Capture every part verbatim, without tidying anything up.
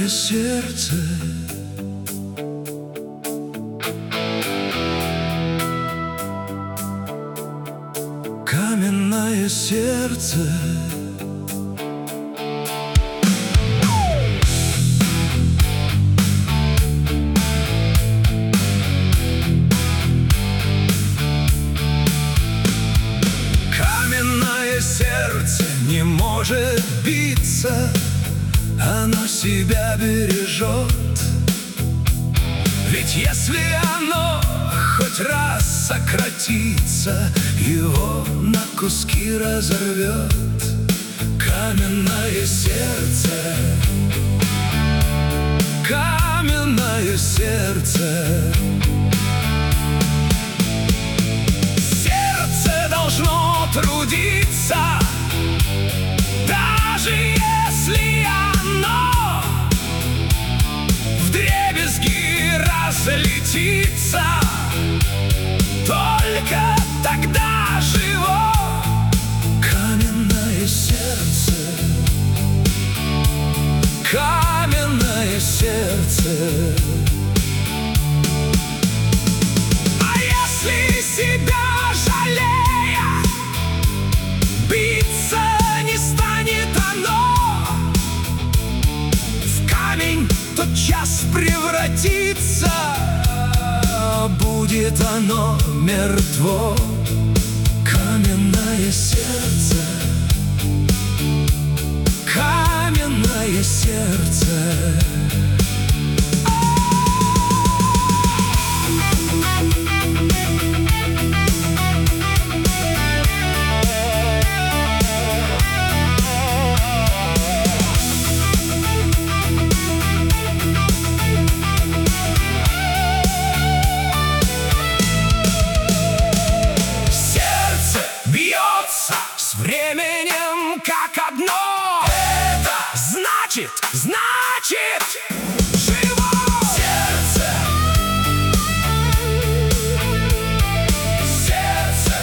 Каменное сердце, каменное сердце. Каменное сердце не может биться, оно себя бережет. Ведь если оно хоть раз сократится, его на куски разорвет. Каменное сердце, каменное сердце. Сердце должно трудиться, даже если оно вдребезги разлетится. Только тогда живо каменное сердце, каменное сердце. А если себя жалея биться не станет оно, в камень тотчас превратится, будет оно мертво. Каменное сердце, каменное сердце. С временем как одно. Это значит, значит живо. Сердце, сердце.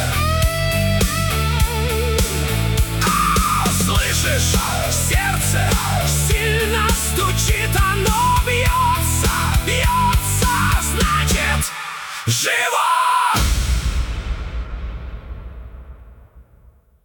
А, слышишь? Сердце сильно стучит, оно бьется, бьется, значит живо.